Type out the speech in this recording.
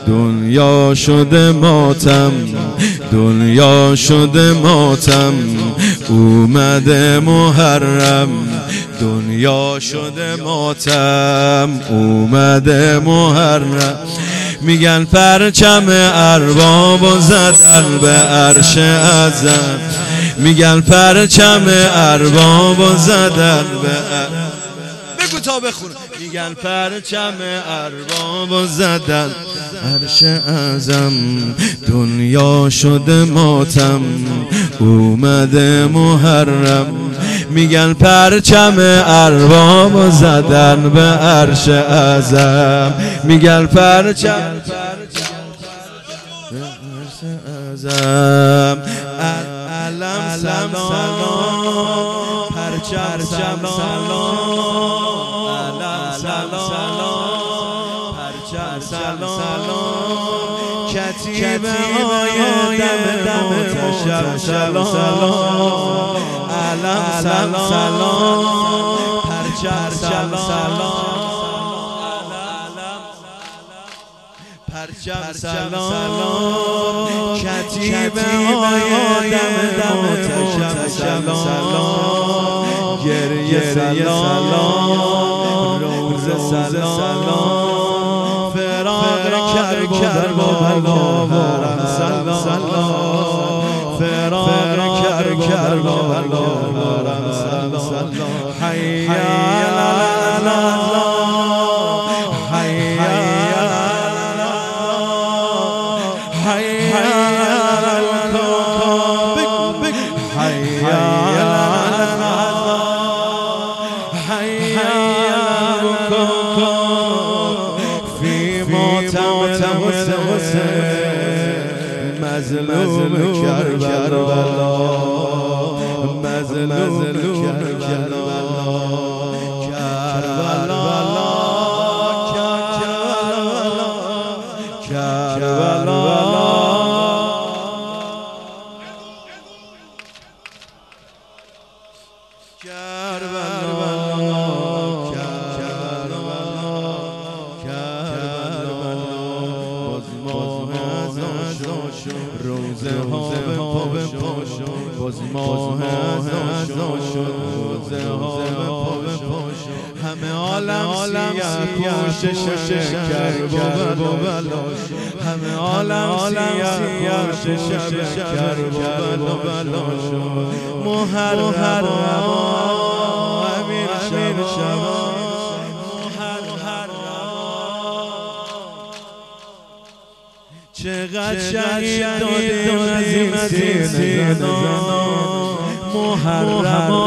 دنیا شده ماتم، دنیا شده ماتم، اومده محرم. دنیا شده ماتم، اومده محرم. میگن پرچم ارباب زدن به عرش اعظم، میگن پرچم ارباب زدن به بگو تا بخون. میگن پرچم ارباب زدن عرش اعظم. دنیا شده ماتم، اومده محرم. میگن پرچم ارباب زدن به عرش اعظم، میگن پرچم اعظم. علم سلام، پرچم سلام، علم سلام، پرچم سلام، کتیبه های دم محتشم سلام، علم سلام، پرچم سلام، پرچم سلام، کتیبه های دم محتشم سلام، گریه سلام، روزه سلام، فراق کربلا ورم سلام، فراق کربلا ورم سلام. حی علی الله، حی علی الله، حی علی الله، حی علی الله، حی علی فی ماتم حسین، مظلوم کربلا، مظلوم کربلا، روزه ها به پاشو، باز ماه ازا شد، روزه ها به پاشو، همه عالم سیاه پوشش شکر بلا، همه عالم سیاه پوشش شکر بلا شد. محرم امیر شبان، چقدر شهید دادیم از این سینه، محرم